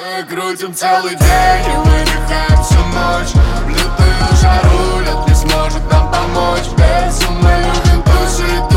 Мы крутим целый день и выдыхаем всю ночь. В лютую жару лед не сможет нам помочь. Безумно любим души.